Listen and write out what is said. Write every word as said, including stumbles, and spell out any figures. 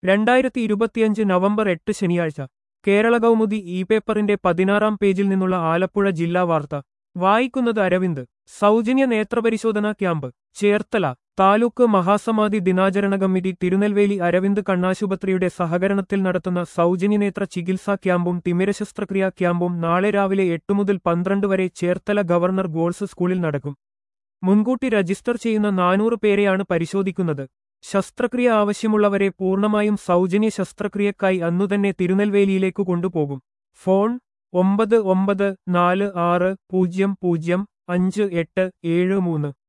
രണ്ടായിരത്തി ഇരുപത്തിയഞ്ച് നവംബർ എട്ട് ശനിയാഴ്ച കേരള കൗമുദി ഇ പേപ്പറിന്റെ പതിനാറാം പേജിൽ നിന്നുള്ള ആലപ്പുഴ ജില്ലാ വാർത്ത വായിക്കുന്നത് അരവിന്ദ്. സൗജന്യ നേത്രപരിശോധനാ ക്യാമ്പ് ചേർത്തല. താലൂക്ക് മഹാസമാധി ദിനാചരണ കമ്മിറ്റി തിരുനെൽവേലി അരവിന്ദ് കണ്ണാശുപത്രിയുടെ സഹകരണത്തിൽ നടത്തുന്ന സൗജന്യനേത്ര ചികിത്സാ ക്യാമ്പും തിമിരശസ്ത്രക്രിയാ ക്യാമ്പും നാളെ രാവിലെ എട്ട് മുതൽ പന്ത്രണ്ട് വരെ ചേർത്തല ഗവർണർ ഗോൾസ് സ്കൂളിൽ നടക്കും. മുൻകൂട്ടി രജിസ്റ്റർ ചെയ്യുന്ന നാനൂറ് പേരെയാണ് പരിശോധിക്കുന്നത്. ശസ്ത്രക്രിയ ആവശ്യമുള്ളവരെ പൂർണ്ണമായും സൗജന്യ ശസ്ത്രക്രിയക്കായി അന്നുതന്നെ തിരുനെൽവേലിയിലേക്കു കൊണ്ടുപോകും. ഫോൺ ഒമ്പത് ഒമ്പത് നാല് ആറ് പൂജ്യം പൂജ്യം അഞ്ച് എട്ട് ഏഴ് മൂന്ന്.